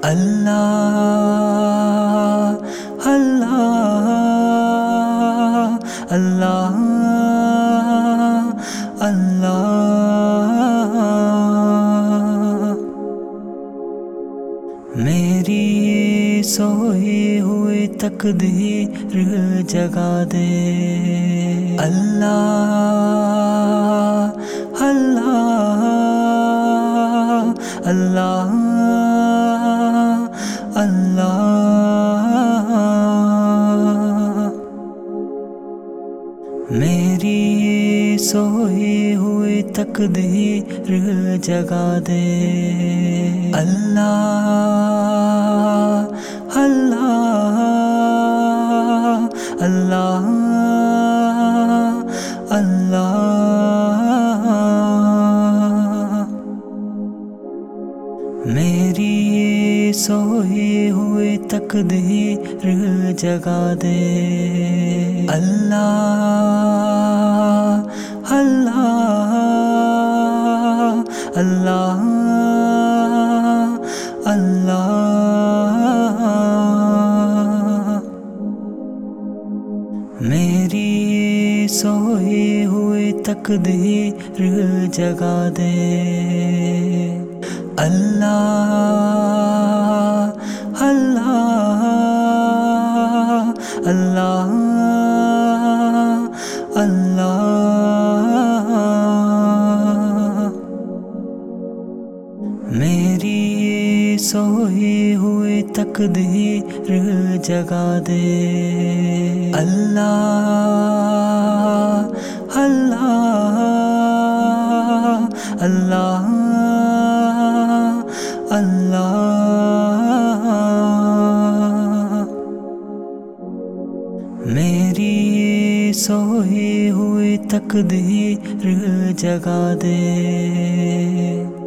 اللہ اللہ اللہ اللہ، میری سوئی ہوئی تقدیر جگا دے۔ اللہ اللہ اللہ اللہ، میری سوئی ہوئی تقدیر جگا دے۔ اللہ اللہ اللہ اللہ، میری سوئی ہوئی تقدیر جگا دے۔ اللہ اللہ اللہ اللہ، میری سوئی ہوئی تقدیر جگا دے۔ اللہ اللہ اللہ اللہ، میری سوئی ہوئی تقدیر جگا دے۔ اللہ اللہ اللہ اللہ، میری سوئی ہوئی تقدیر جگا دے۔